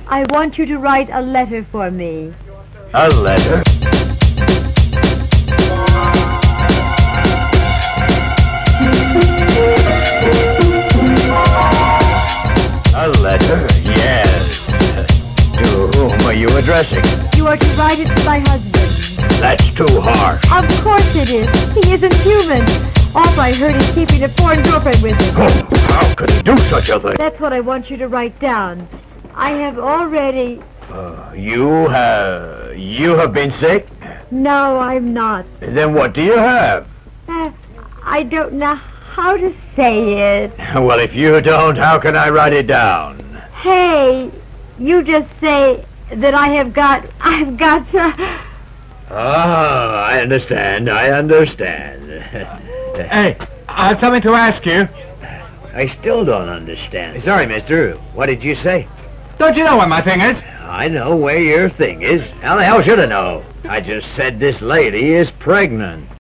I want you to write a letter for me. A letter? A letter? Yes. To whom are you addressing? You are to write it to my husband. That's too harsh. Of course it is. He isn't human. All I heard is keeping a foreign girlfriend with him. Oh, how could he do such a thing? That's what I want you to write down. I have already... You have been sick? No, I'm not. Then what do you have? I don't know how to say it. Well, if you don't, how can I write it down? Hey, you just say that I've got to... I understand. Hey, I have something to ask you. I still don't understand. Sorry, mister. What did you say? Don't you know where my thing is? I know where your thing is. How the hell should I know? I just said this lady is pregnant.